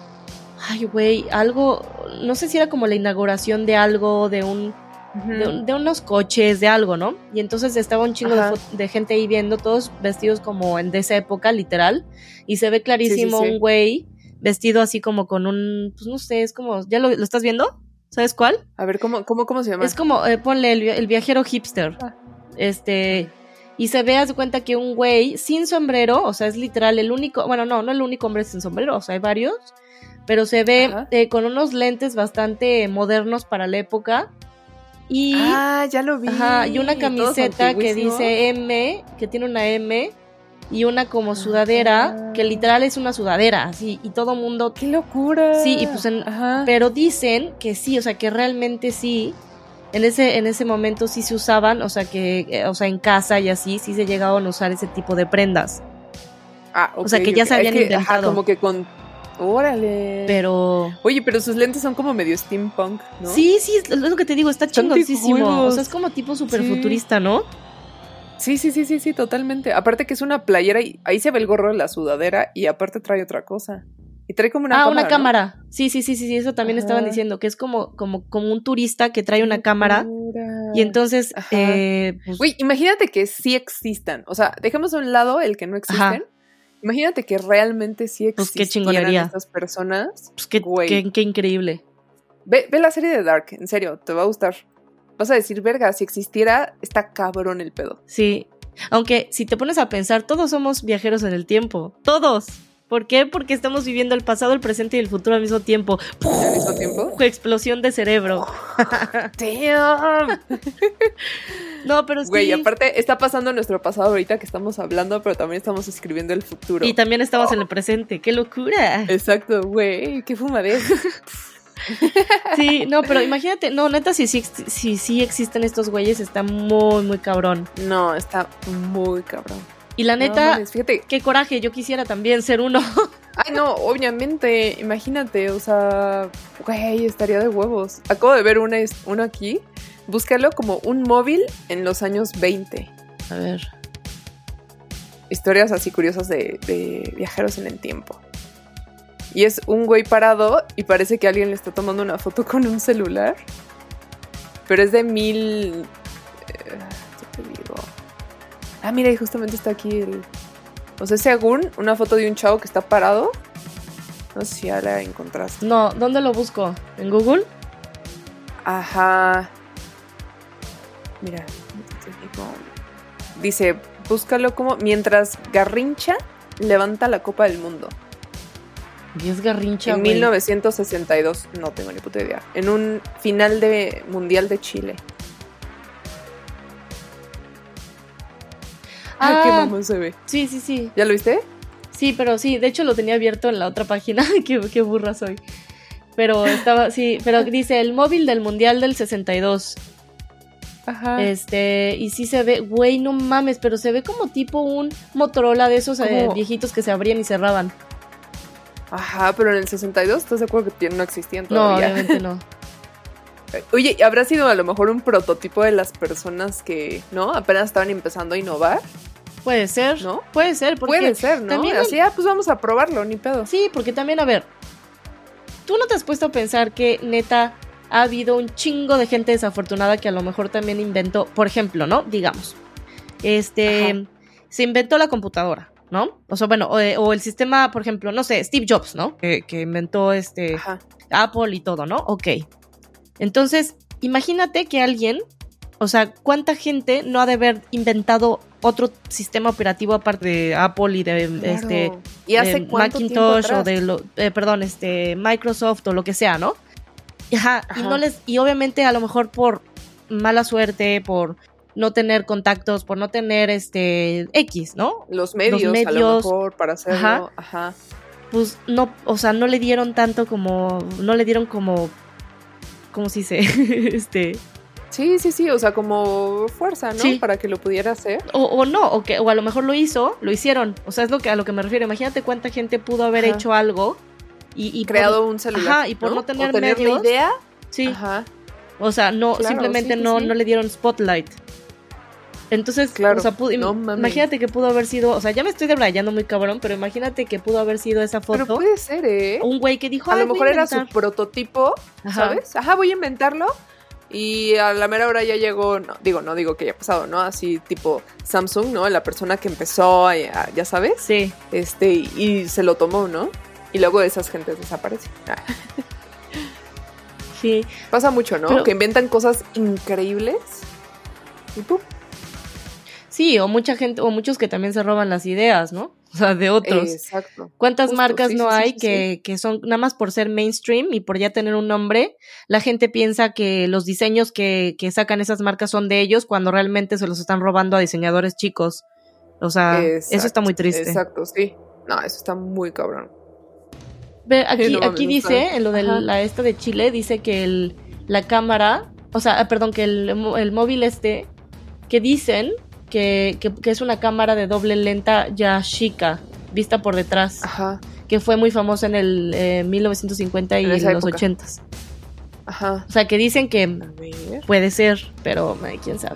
algo, no sé si era como la inauguración de algo, de unos coches, de algo, ¿no? Y entonces estaba un chingo de gente ahí viendo, todos vestidos como de esa época, literal, y se ve clarísimo un güey vestido así como con un, pues no sé, es como, ¿ya lo estás viendo? ¿Sabes cuál? A ver, ¿cómo se llama? Es como, ponle el viajero hipster, y se ve, haz de cuenta que un güey sin sombrero, o sea, es literal el único, bueno, no el único hombre sin sombrero, o sea, hay varios, pero se ve con unos lentes bastante modernos para la época. Y, ya lo vi. Y una camiseta que dice M, que tiene una M, y una como sudadera, que literal es una sudadera, así, y todo mundo... ¡Qué locura! Sí, y pues pero dicen que sí, o sea, que realmente sí, en ese momento sí se usaban, o sea, que, o sea, en casa y así, sí se llegaban a usar ese tipo de prendas. Okay, o sea, que ya se habían inventado. Como que con... ¡Órale! Pero... Oye, pero sus lentes son como medio steampunk, ¿no? Sí, es lo que te digo, está chingoncísimo. O sea, es como tipo super futurista, ¿no? Sí, totalmente. Aparte que es una playera y ahí se ve el gorro de la sudadera y aparte trae otra cosa. Y trae como una cámara, una cámara. ¿no? Sí, eso también estaban diciendo, que es como un turista que trae una cámara. Y entonces... Güey, imagínate que sí existan. O sea, dejemos a un lado el que no existen. Imagínate que realmente sí existieran qué chingonería. estas personas. Pues qué increíble. Ve la serie de Dark, en serio, te va a gustar. Vas a decir, verga, si existiera, está cabrón el pedo. Sí, aunque si te pones a pensar, todos somos viajeros en el tiempo. Todos. ¿Por qué? Porque estamos viviendo el pasado, el presente y el futuro al mismo tiempo. ¿Al mismo tiempo? Explosión de cerebro. ¡Damn! No, pero sí. Güey, aparte está pasando nuestro pasado ahorita que estamos hablando, pero también estamos escribiendo el futuro. Y también estamos en el presente. ¡Qué locura! Exacto, güey. ¡Qué fumadez! Sí, no, pero imagínate, no, neta, si sí existen estos güeyes, está muy, muy cabrón. No, está muy cabrón. Y la neta, fíjate, qué coraje, yo quisiera también ser uno. Ay, no, obviamente, imagínate, o sea, güey, estaría de huevos. Acabo de ver uno aquí, búscalo como un móvil en los años 20. A ver. Historias así curiosas de viajeros en el tiempo. Y es un güey parado y parece que alguien le está tomando una foto con un celular. Pero es de 1000... ¿qué te digo? Mira, y justamente está aquí o sea, según una foto de un chavo que está parado. No sé si ya la encontraste. No, ¿dónde lo busco? ¿En Google? Ajá. Mira, dice, búscalo como mientras Garrincha levanta la Copa del Mundo. ¿Y es Garrincha, en 1962, no tengo ni puta idea. En un final de Mundial de Chile. Qué mamón se ve. Sí. ¿Ya lo viste? Sí, pero sí, de hecho lo tenía abierto en la otra página. qué burra soy. Pero pero dice el móvil del Mundial del 62. Ajá. Y sí se ve, güey, no mames, pero se ve como tipo un Motorola de esos viejitos que se abrían y cerraban. Ajá, pero en el 62, ¿estás de acuerdo que no existían todavía? No, obviamente no. Oye, ¿habrá sido a lo mejor un prototipo de las personas que, ¿no? Apenas estaban empezando a innovar. Puede ser, ¿no? Puede ser, ¿no? También así, pues vamos a probarlo, ni pedo. Sí, porque también, a ver, ¿tú no te has puesto a pensar que, neta, ha habido un chingo de gente desafortunada que a lo mejor también inventó, por ejemplo, ¿no? Digamos, se inventó la computadora, ¿no? O sea, bueno, o el sistema, por ejemplo, no sé, Steve Jobs, ¿no? Que inventó Apple y todo, ¿no? Ok. Entonces, imagínate que alguien, o sea, ¿cuánta gente no ha de haber inventado otro sistema operativo aparte de Apple y de ¿Y hace Macintosh o de Microsoft o lo que sea, ¿no? Ajá. Y obviamente a lo mejor por mala suerte, por no tener contactos, por no tener X, ¿no? Los medios a lo mejor para hacerlo. Ajá. Pues no, o sea, no le dieron tanto como, no le dieron como, ¿cómo se dice? Sí, o sea, como fuerza, ¿no? Sí. Para que lo pudiera hacer. O no, o a lo mejor lo hicieron. O sea, es a lo que me refiero. Imagínate cuánta gente pudo haber hecho algo y creado un celular. Ajá, y por no tener medios. La idea. Sí. Ajá. O sea, no, claro, simplemente no le dieron spotlight. Entonces, claro, o sea, imagínate que pudo haber sido, o sea, ya me estoy debrayando muy cabrón, pero imagínate que pudo haber sido esa foto. Pero puede ser, ¿eh? Un güey que dijo, a lo mejor era su prototipo, ¿sabes? Ajá, voy a inventarlo. Y a la mera hora ya llegó, no digo que haya pasado, ¿no? Así tipo Samsung, ¿no? La persona que empezó, ya sabes. Sí. Y se lo tomó, ¿no? Y luego esas gentes desaparecen. Sí. Pasa mucho, ¿no? Pero que inventan cosas increíbles y ¡pum! Sí, o mucha gente, o muchos que también se roban las ideas, ¿no? O sea, de otros. Exacto. ¿Cuántas marcas no hay que son nada más por ser mainstream y por ya tener un nombre? La gente piensa que los diseños que sacan esas marcas son de ellos cuando realmente se los están robando a diseñadores chicos. O sea, eso está muy triste. Exacto, sí. No, eso está muy cabrón. Aquí dice, en lo de la esta de Chile, dice que la cámara, o sea, perdón, que el móvil que dicen que es una cámara de doble lenta Yashica, vista por detrás. Ajá. Que fue muy famosa en el 1950 y en los 80s. Ajá. O sea, que dicen que puede ser, pero quién sabe.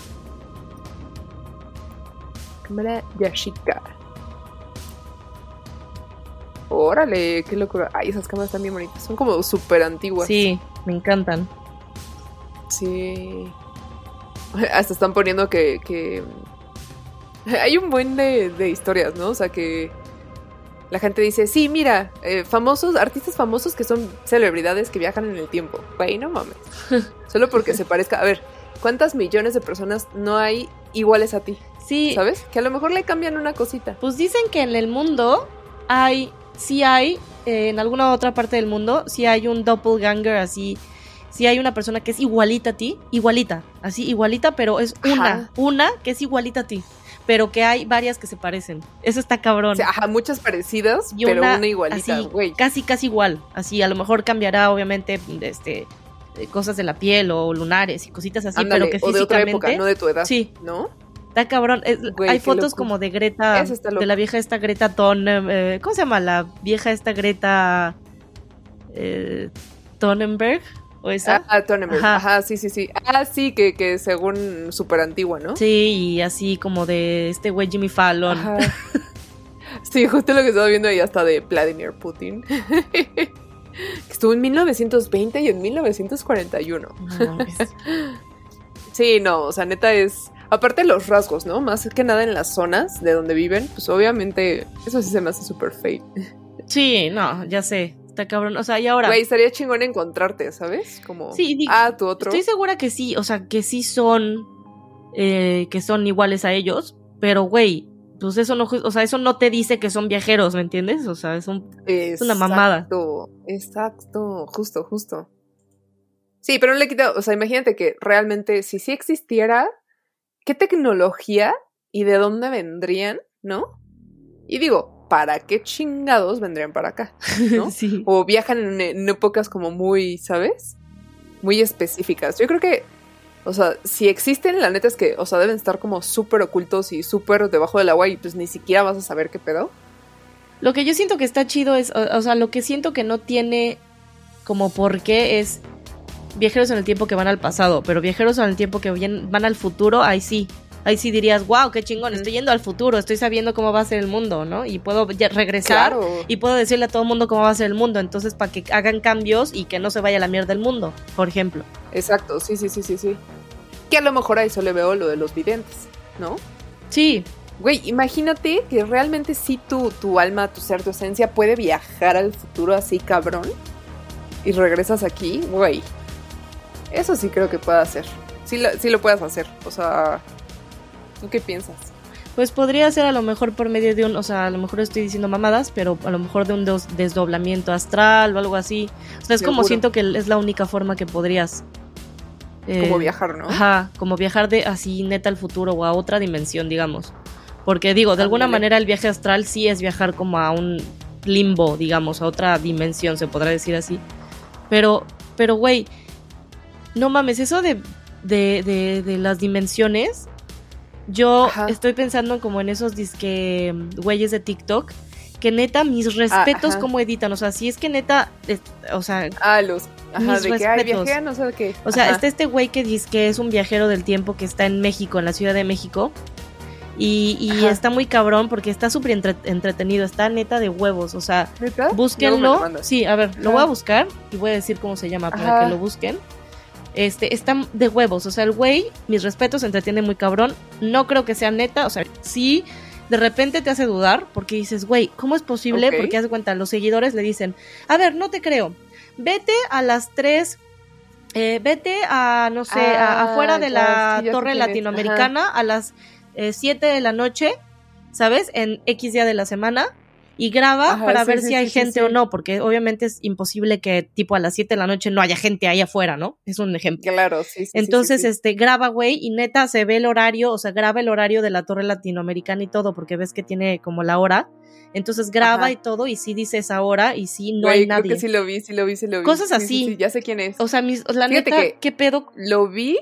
Cámara Yashica. Órale, qué locura. Ay, esas cámaras están bien bonitas. Son como súper antiguas. Sí, me encantan. Sí. Hasta están poniendo que hay un buen de historias, ¿no? O sea, que la gente dice, sí, mira, artistas famosos que son celebridades que viajan en el tiempo. Güey, no mames. Solo porque se parezca. A ver, ¿cuántas millones de personas no hay iguales a ti? Sí. ¿Sabes? Que a lo mejor le cambian una cosita. Pues dicen que en el mundo sí hay, en alguna otra parte del mundo, sí hay un doppelganger así. Si hay una persona que es igualita a ti, así igualita, pero es una que es igualita a ti, pero que hay varias que se parecen. Eso está cabrón. O sea, muchas parecidas, pero una igualita, güey. Casi igual. Así, a lo mejor cambiará, obviamente, cosas de la piel o lunares y cositas así, pero que físicamente. O de otra época, no de tu edad. Sí. ¿No? Está cabrón. Güey, hay fotos loco. Como de Greta, de la vieja esta Greta Thunberg. ¿Cómo se llama? La vieja esta Greta Thunberg. ¿O esa? Thunberg. Ajá, sí. Sí, que según súper antigua, ¿no? Sí, y así como de este güey Jimmy Fallon. Ajá. Sí, justo lo que estaba viendo ahí hasta de Vladimir Putin. Que estuvo en 1920 y en 1941. No, sí, no, o sea, neta es... Aparte de los rasgos, ¿no? Más que nada en las zonas de donde viven, pues obviamente eso sí se me hace súper fake. Sí, no, ya sé. Está cabrón, o sea, y ahora... Güey, estaría chingón encontrarte, ¿sabes? Como, sí, tu otro. Estoy segura que sí, o sea, que sí son... que son iguales a ellos, pero, güey, pues eso no... O sea, eso no te dice que son viajeros, ¿me entiendes? O sea, es una mamada. Exacto, justo. Sí, pero no le quita... O sea, imagínate que realmente, si sí existiera, ¿qué tecnología y de dónde vendrían, no? Y digo... ¿Para qué chingados vendrían para acá? ¿No? Sí. O viajan en épocas como muy, ¿sabes? Muy específicas. Yo creo que, o sea, si existen, la neta es que, o sea, deben estar como súper ocultos y súper debajo del agua y pues ni siquiera vas a saber qué pedo. Lo que yo siento que está chido es, o sea, lo que siento que no tiene como por qué es viajeros en el tiempo que van al pasado, pero viajeros en el tiempo que van al futuro, ahí sí dirías, wow, qué chingón, estoy yendo al futuro, estoy sabiendo cómo va a ser el mundo, ¿no? Y puedo regresar, claro. Y puedo decirle a todo el mundo cómo va a ser el mundo, entonces para que hagan cambios y que no se vaya a la mierda del mundo, por ejemplo. Exacto, sí. Que a lo mejor a eso le veo lo de los videntes, ¿no? Sí. Güey, imagínate que realmente sí tu alma, tu ser, tu esencia puede viajar al futuro así, cabrón. Y regresas aquí, güey. Eso sí creo que puede hacer. Sí lo puedes hacer. O sea, ¿tú qué piensas? Pues podría ser a lo mejor por medio de un, o sea, a lo mejor estoy diciendo mamadas, pero a lo mejor de un desdoblamiento astral o algo así. O sea, es como siento que es la única forma que podrías... como viajar, ¿no? Ajá, como viajar de así neta al futuro o a otra dimensión, digamos. Porque digo, de alguna manera el viaje astral sí es viajar como a un limbo, digamos, a otra dimensión, se podrá decir así. Pero güey, no mames, eso de las dimensiones... Yo estoy pensando como en esos disque güeyes de TikTok, que neta, mis respetos como editan, o sea, si es que neta, o sea... mis de respetos. Que viajea, no sé de qué. O sea, está este güey que dice que es un viajero del tiempo que está en México, en la Ciudad de México, y está muy cabrón porque está súper entretenido, está neta de huevos, o sea, ¿neta? Búsquenlo. Sí, a ver, lo voy a buscar y voy a decir cómo se llama para que lo busquen. Está de huevos, o sea, el güey, mis respetos, se entretiene muy cabrón. No creo que sea neta, o sea, sí, de repente te hace dudar, porque dices, güey, ¿cómo es posible? Porque haz de cuenta, los seguidores le dicen, a ver, no te creo, vete a las 3, vete a, no sé, afuera de la Torre Latinoamericana a las 7 de la noche, ¿sabes? En X día de la semana. Y graba para ver si hay gente o no, porque obviamente es imposible que tipo a las 7 de la noche no haya gente ahí afuera, ¿no? Es un ejemplo. Claro, sí. Entonces, graba, güey, y neta se ve el horario, o sea, graba el horario de la Torre Latinoamericana y todo, porque ves que tiene como la hora. Entonces graba y todo, y sí dice esa hora, y sí no hay nadie. Creo que sí lo vi. Cosas así. Sí, ya sé quién es. O sea, la neta, ¿qué pedo? Lo vi,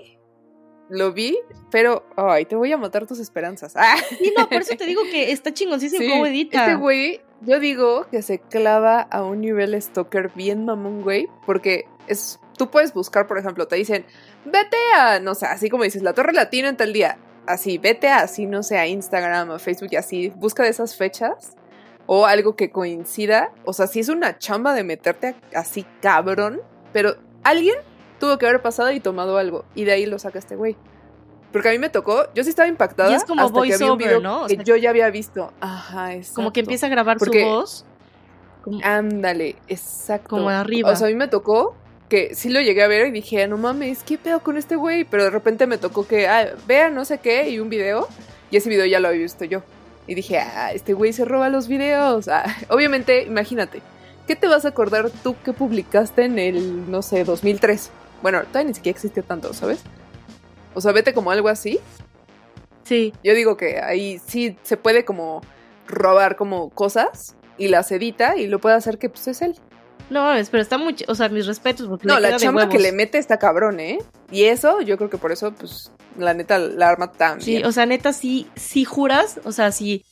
pero, ay, te voy a matar tus esperanzas. Y no, por eso te digo que está chingoncísimo cómo edita. Este güey, yo digo que se clava a un nivel stalker bien mamón, güey, porque tú puedes buscar, por ejemplo, te dicen, vete a, no sé, así como dices, la Torre Latina en tal día, así, vete a, así, no sé, a Instagram, a Facebook y así, busca de esas fechas, o algo que coincida, o sea, sí es una chamba de meterte así cabrón, pero alguien tuvo que haber pasado y tomado algo, y de ahí lo saca este güey. Porque a mí me tocó, yo sí estaba impactada. Y es como hasta que había un video, ¿no? O sea, que yo ya había visto. Ajá, exacto. Como que empieza a grabar su voz. Ándale, exacto. Como arriba. O sea, a mí me tocó que sí lo llegué a ver y dije, no mames, ¿qué pedo con este güey? Pero de repente me tocó que, vea no sé qué, y un video, y ese video ya lo había visto yo. Y dije, este güey se roba los videos. Obviamente, imagínate, ¿qué te vas a acordar tú que publicaste en el, no sé, 2003? Bueno, todavía ni siquiera existe tanto, ¿sabes? O sea, vete como algo así. Sí. Yo digo que ahí sí se puede como robar como cosas y las edita y lo puede hacer que pues es él. No, pero está muy... O sea, mis respetos porque no, la chamba que le mete está cabrón, ¿eh? Y eso, yo creo que por eso, pues, la neta, la arma tan sí, bien. O sea, neta, sí juras, o sea, si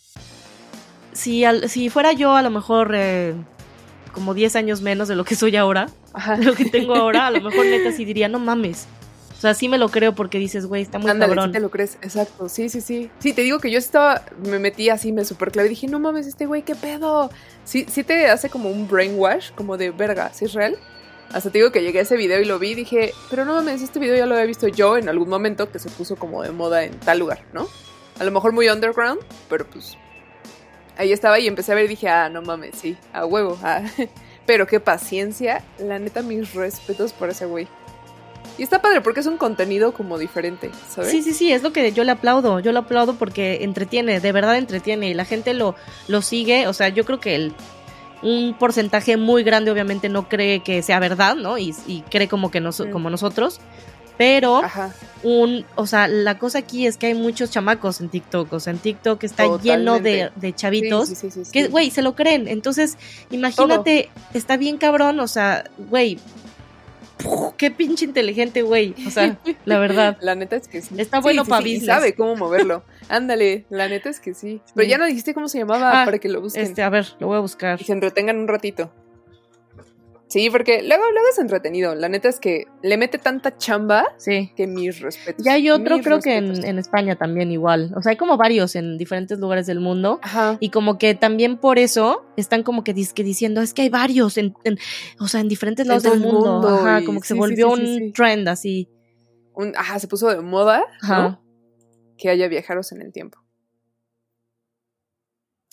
fuera yo a lo mejor como 10 años menos de lo que soy ahora, de lo que tengo ahora, a lo mejor neta sí diría, no mames. O sea, sí me lo creo porque dices, güey, está muy cabrón. Sí te lo crees, exacto, sí. Sí, te digo que yo me metí así, me super clave y dije, no mames, este güey, ¿qué pedo? Sí te hace como un brainwash, como de verga, ¿sí es real? Hasta te digo que llegué a ese video y lo vi y dije, pero no mames, este video ya lo había visto yo en algún momento que se puso como de moda en tal lugar, ¿no? A lo mejor muy underground, pero pues ahí estaba y empecé a ver y dije, no mames, sí, a huevo, Pero qué paciencia, la neta, mis respetos por ese güey. Y está padre porque es un contenido como diferente, ¿sabes? Sí, es lo que yo le aplaudo. Yo lo aplaudo porque entretiene, de verdad entretiene. Y la gente lo sigue. O sea, yo creo que un porcentaje muy grande obviamente no cree que sea verdad, ¿no? Y cree como que como nosotros. Pero, o sea, la cosa aquí es que hay muchos chamacos en TikTok. O sea, en TikTok está lleno de chavitos que, güey, se lo creen. Entonces, imagínate, está bien cabrón. O sea, güey, qué pinche inteligente, güey. O sea, la verdad. La neta es que sí. Está bueno para business. Y sabe cómo moverlo. Ándale, la neta es que sí. Pero ya no dijiste cómo se llamaba para que lo busquen. A ver, lo voy a buscar. Y se entretengan un ratito. Sí, porque luego es entretenido. La neta es que le mete tanta chamba que mis respetos. Ya hay otro, creo que en España también igual. O sea, hay como varios en diferentes lugares del mundo. Ajá. Y como que también por eso están como que diciendo, es que hay varios o sea, en diferentes lados del mundo. Ajá, como que se volvió un trend así. Se puso de moda, ¿no? Que haya viajeros en el tiempo.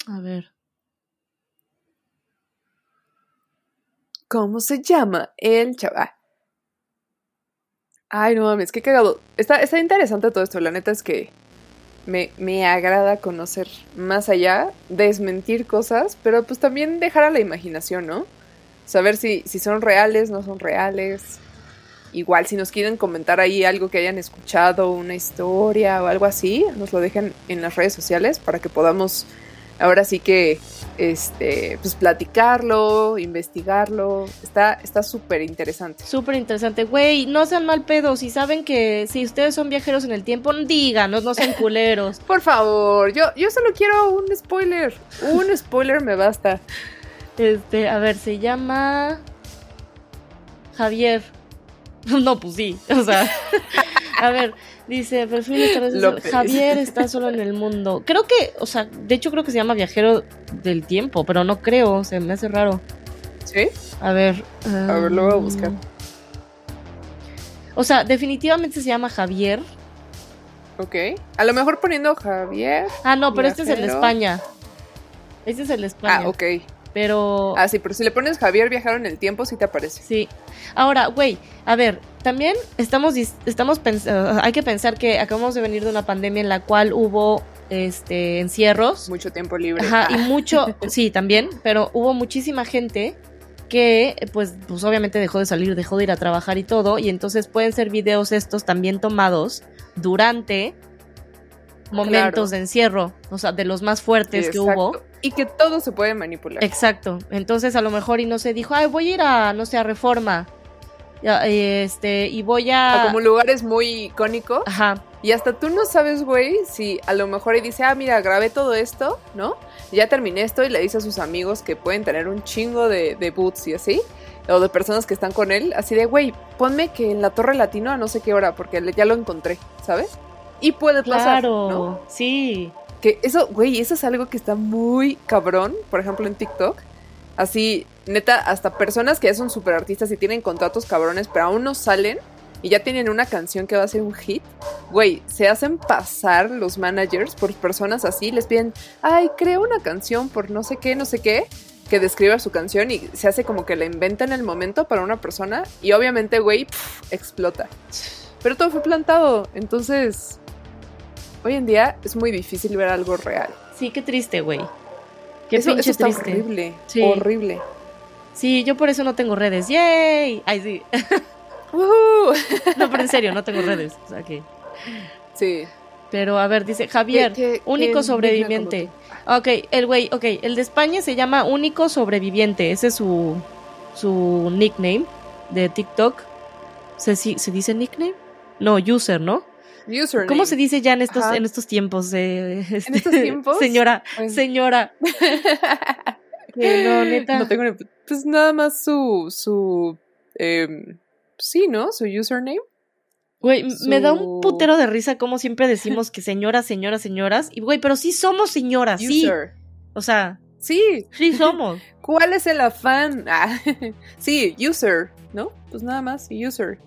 A ver. ¿Cómo se llama el chaval? Ay, no mames, qué cagado. Está interesante todo esto. La neta es que me agrada conocer más allá, desmentir cosas, pero pues también dejar a la imaginación, ¿no? Saber si son reales, no son reales. Igual, si nos quieren comentar ahí algo que hayan escuchado, una historia o algo así, nos lo dejen en las redes sociales para que podamos ahora sí que pues platicarlo, investigarlo. Está súper interesante. Súper interesante. Güey, no sean mal pedos. Si saben que si ustedes son viajeros en el tiempo, díganos, no sean culeros. Por favor, yo solo quiero un spoiler. Un spoiler me basta. A ver, se llama Javier. No, pues sí, o sea, a ver, dice, Javier está solo en el mundo. Creo que, o sea, de hecho creo que se llama Viajero del Tiempo, pero no creo, se me hace raro. ¿Sí? A ver, lo voy a buscar. O sea, definitivamente se llama Javier. Ok, a lo mejor poniendo Javier. Ah, no, pero viajero. Este es el de España. Este es el de España. Ah, ok. Pero... Ah, sí, pero si le pones Javier Viajero en el Tiempo, sí te aparece. Sí. Ahora, güey, a ver, también hay que pensar que acabamos de venir de una pandemia en la cual hubo encierros. Mucho tiempo libre. Ajá, y mucho, sí, también, pero hubo muchísima gente que, pues obviamente dejó de salir, dejó de ir a trabajar y todo, y entonces pueden ser videos estos también tomados durante momentos de encierro, o sea, de los más fuertes que hubo. Y que todo se puede manipular. Exacto. Entonces, a lo mejor, y no se dijo, ay, voy a ir a, no sé, a Reforma. Y voy a... O como lugares muy icónicos. Ajá. Y hasta tú no sabes, güey, si a lo mejor y dice, mira, grabé todo esto, ¿no? Ya terminé esto, y le dice a sus amigos que pueden tener un chingo de boots y así. O de personas que están con él. Así de, güey, ponme que en la Torre Latino a no sé qué hora, porque ya lo encontré, ¿sabes? Y puede pasar, ¿no? Sí. Que eso, güey, eso es algo que está muy cabrón, por ejemplo, en TikTok. Así, neta, hasta personas que ya son súper artistas y tienen contratos cabrones, pero aún no salen y ya tienen una canción que va a ser un hit. Güey, se hacen pasar los managers por personas así, les piden, ay, crea una canción por no sé qué, que describa su canción y se hace como que la inventa en el momento para una persona y obviamente, güey, explota. Pero todo fue plantado, entonces... Hoy en día es muy difícil ver algo real. Sí, qué triste, güey. Qué eso pinche está triste. Horrible, sí. Horrible. Sí, yo por eso no tengo redes. ¡Yay! Ay, sí. No, pero en serio, no tengo redes. O sea que... Sí. Pero, a ver, dice Javier, único sobreviviente. Ok, el de España se llama Único Sobreviviente. Ese es su nickname de TikTok. ¿Se dice nickname? No, user, ¿no? Username. ¿Cómo se dice ya en estos tiempos? ¿En estos tiempos? Señora. No, neta. No tengo pues nada más su sí, ¿no? Su username. Güey, me da un putero de risa como siempre decimos que señoras. Y güey, pero sí somos señoras, user. Sí. O sea. Sí somos. ¿Cuál es el afán? Sí, user, ¿no? Pues nada más, user.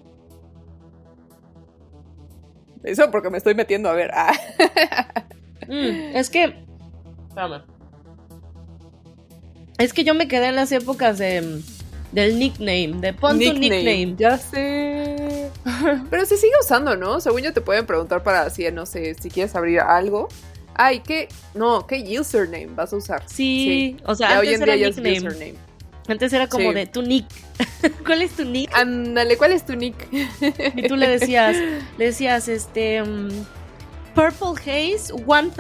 Eso porque me estoy metiendo a ver. Es que... Espérame. Es que yo me quedé en las épocas del nickname, de pon tu nickname. Ya sé. Pero se sigue usando, ¿no? Según yo te pueden preguntar para si, no sé, si quieres abrir algo. Ay, ¿qué username vas a usar? Sí. O sea, ya antes hoy en era día nickname. Ya es username. Antes era como de tu nick. ¿Cuál es tu nick? Ándale, ¿cuál es tu nick? Y tú le decías, Purple Haze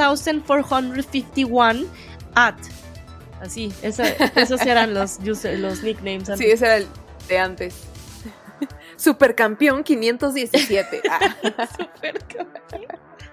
1451 @ así, esos eran los nicknames antes. Sí, ese era el de antes. Supercampeón 517. Supercampeón.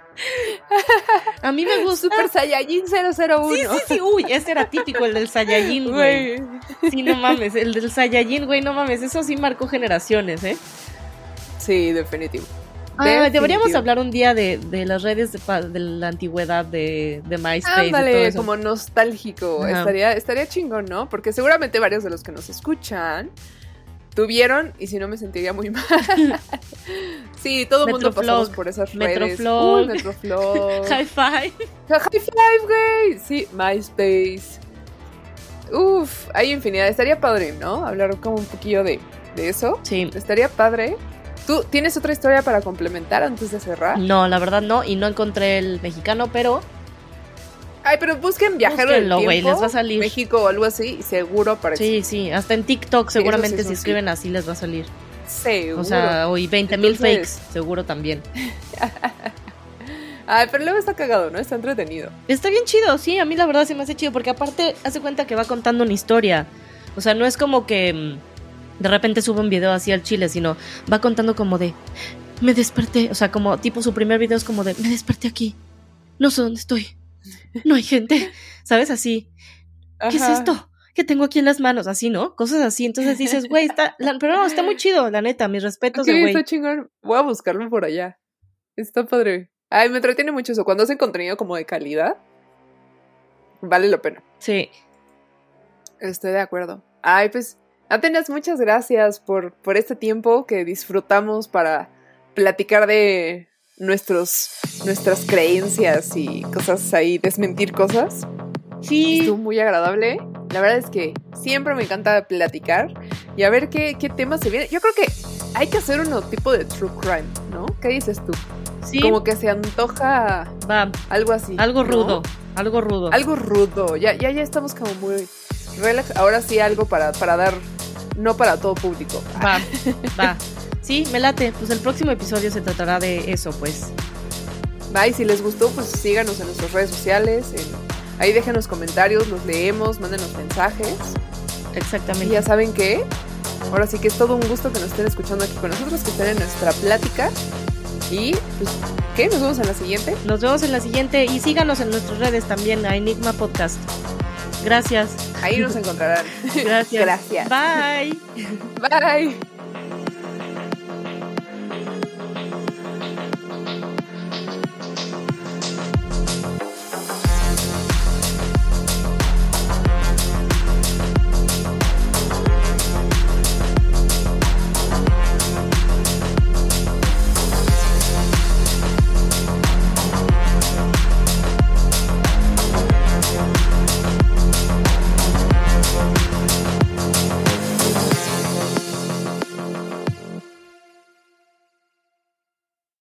A mí me gusta Super Saiyajin 001. Sí, uy, ese era típico, el del Saiyajin, güey. Sí, no mames, el del Saiyajin, güey, no mames, eso sí marcó generaciones, ¿eh? Sí, definitivo. Deberíamos hablar un día de las redes de la antigüedad de MySpace. Ándale, y todo eso. como nostálgico. Estaría chingón, ¿no? Porque seguramente varios de los que nos escuchan tuvieron, y si no me sentiría muy mal. Sí, todo el mundo pasamos por esas redes. Metroflog. High Five. High Five, güey. Sí, MySpace. Uf, hay infinidad. Estaría padre, ¿no? Hablar como un poquillo de eso. Sí. Estaría padre. ¿Tú tienes otra historia para complementar antes de cerrar? No, la verdad no, y no encontré el mexicano, pero... Ay, pero busquen Viajero del Tiempo, güey, les va a salir. México o algo así, y seguro aparece. Sí, hasta en TikTok seguramente si escriben así les va a salir. Seguro. O sea, y 20,000 fakes, seguro también. Ay, pero luego está cagado, ¿no? Está entretenido. Está bien chido, sí, a mí la verdad se me hace chido, porque aparte hace cuenta que va contando una historia. O sea, no es como que de repente sube un video así al chile, sino va contando como de, me desperté, o sea, como tipo su primer video es como de, me desperté aquí, no sé dónde estoy, no hay gente, ¿sabes? Así, ¿qué es esto? ¿Qué tengo aquí en las manos? Así, ¿no? Cosas así, entonces dices, güey, pero no, está muy chido, la neta, mis respetos de güey. Está chingón, voy a buscarlo por allá, está padre. Ay, me entretiene mucho eso, cuando hacen contenido como de calidad, vale la pena. Sí. Estoy de acuerdo. Ay, pues, Atenas, muchas gracias por este tiempo que disfrutamos para platicar de nuestras creencias y cosas ahí, desmentir cosas. Sí. Estuvo muy agradable. La verdad es que siempre me encanta platicar y a ver qué temas se vienen. Yo creo que hay que hacer un tipo de true crime, ¿no? ¿Qué dices tú? Sí. Como que se antoja algo así. Algo rudo, ¿no? algo rudo. Algo rudo. Ya estamos como muy relax. Ahora sí algo para dar, no para todo público. Va. Sí, me late. Pues el próximo episodio se tratará de eso, pues. Y si les gustó, pues síganos en nuestras redes sociales. Ahí déjenos comentarios, los leemos, mándenos mensajes. Exactamente. Y ya saben que ahora sí que es todo un gusto que nos estén escuchando aquí con nosotros, que estén en nuestra plática. Y pues, ¿qué? ¿Nos vemos en la siguiente? Nos vemos en la siguiente y síganos en nuestras redes también, a Enigma Podcast. Gracias. Ahí nos encontrarán. Gracias. Gracias. Bye. Bye.